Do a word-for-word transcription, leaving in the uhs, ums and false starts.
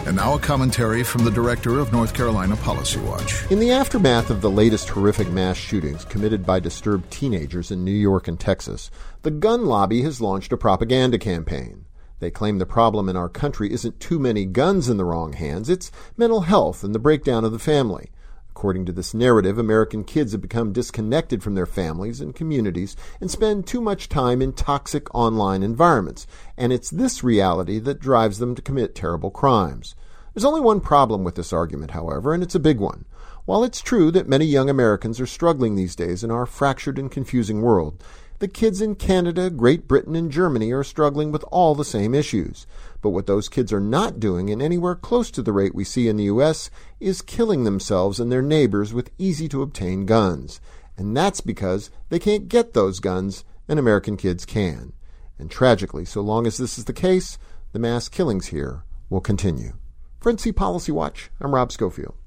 And now a commentary from the director of North Carolina Policy Watch. In the aftermath of the latest horrific mass shootings committed by disturbed teenagers in New York and Texas, the gun lobby has launched a propaganda campaign. They claim the problem in our country isn't too many guns in the wrong hands, it's mental health and the breakdown of the family. According to this narrative, American kids have become disconnected from their families and communities and spend too much time in toxic online environments, and it's this reality that drives them to commit terrible crimes. There's only one problem with this argument, however, and it's a big one. While it's true that many young Americans are struggling these days in our fractured and confusing world, the kids in Canada, Great Britain, and Germany are struggling with all the same issues. But what those kids are not doing, in anywhere close to the rate we see in the U S, is killing themselves and their neighbors with easy-to-obtain guns. And that's because they can't get those guns, and American kids can. And tragically, so long as this is the case, the mass killings here will continue. For N C Policy Watch, I'm Rob Schofield.